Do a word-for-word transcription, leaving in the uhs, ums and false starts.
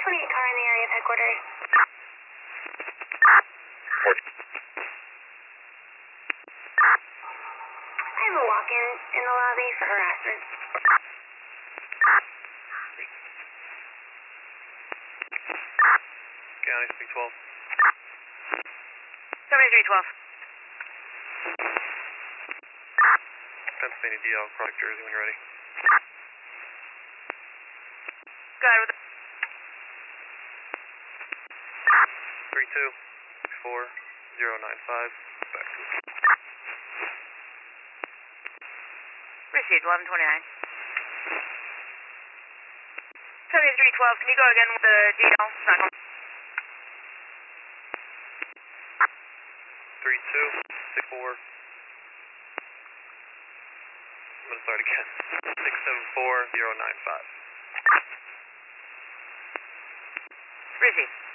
twenty-eight car in the area of headquarters. I have a walk-in in the lobby for harassment. County three twelve. seventy-three twelve. Pennsylvania D L, Project Jersey when you're ready. Go ahead with it. three two six four zero nine five. Back to it. Received, eleven twenty-nine. seventy-three twelve, can you go again with the D L? It's not going. three two six four. I'm going to start again. six seven four zero nine five. Received.